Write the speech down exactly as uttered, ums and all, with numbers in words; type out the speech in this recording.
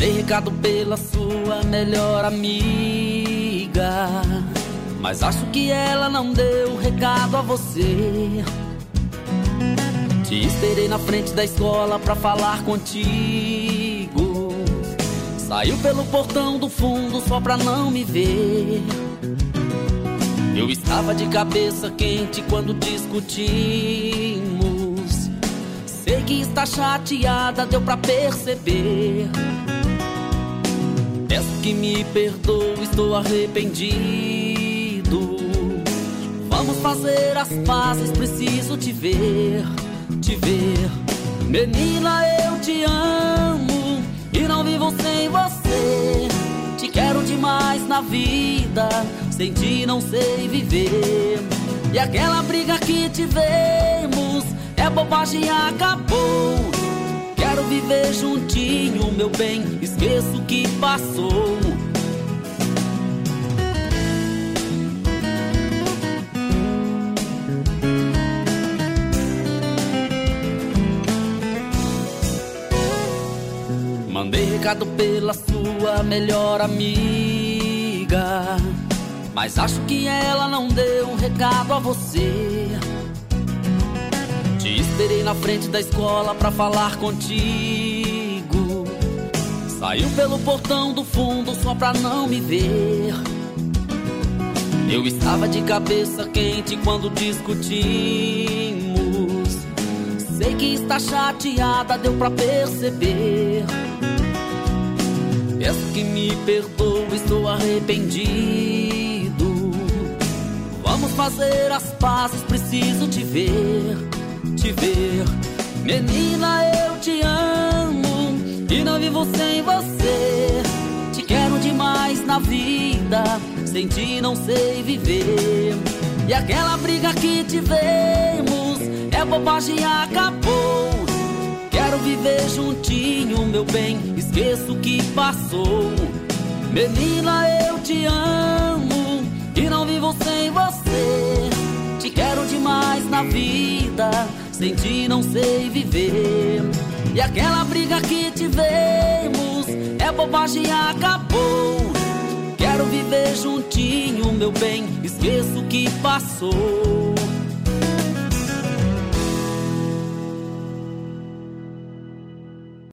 Mandei recado pela sua melhor amiga, mas acho que ela não deu recado a você. Te esperei na frente da escola pra falar contigo. Saiu pelo portão do fundo só pra não me ver. Eu estava de cabeça quente quando discutimos. Sei que está chateada, deu pra perceber. Peço que me perdoe, estou arrependido. Vamos fazer as pazes, preciso te ver, te ver. Menina, eu te amo e não vivo sem você. Te quero demais na vida, sem ti não sei viver. E aquela briga que tivemos é bobagem, acabou. Quero viver juntinho, meu bem, esqueço o que passou. Mandei recado pela sua melhor amiga, mas acho que ela não deu um recado a você. Te esperei na frente da escola pra falar contigo. Saiu pelo portão do fundo só pra não me ver. Eu estava de cabeça quente quando discutimos. Sei que está chateada, deu pra perceber. Peço que me perdoe, estou arrependido. Vamos fazer as pazes, preciso te ver, te ver. Menina, eu te amo e não vivo sem você. Te quero demais na vida, sem ti não sei viver. E aquela briga que tivemos é bobagem, acabou. Quero viver juntinho, meu bem, esqueço o que passou. Menina, eu te amo e não vivo sem você. Te quero demais na vida, sem ti não sei viver. E aquela briga que tivemos é bobagem, acabou. Quero viver juntinho, meu bem, esqueço o que passou.